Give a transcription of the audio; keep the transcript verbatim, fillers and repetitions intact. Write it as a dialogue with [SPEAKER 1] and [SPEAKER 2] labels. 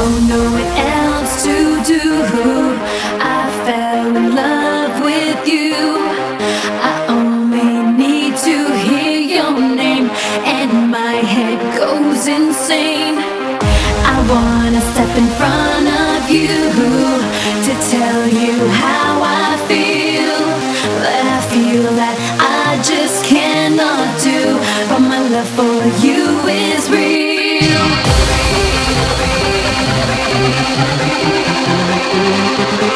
[SPEAKER 1] don't know what else to do. I fell in love with you. I only need to hear your name and my head goes insane. I wanna step in front of you to tell you how I feel, but I feel that I just cannot do. But my love for you is real.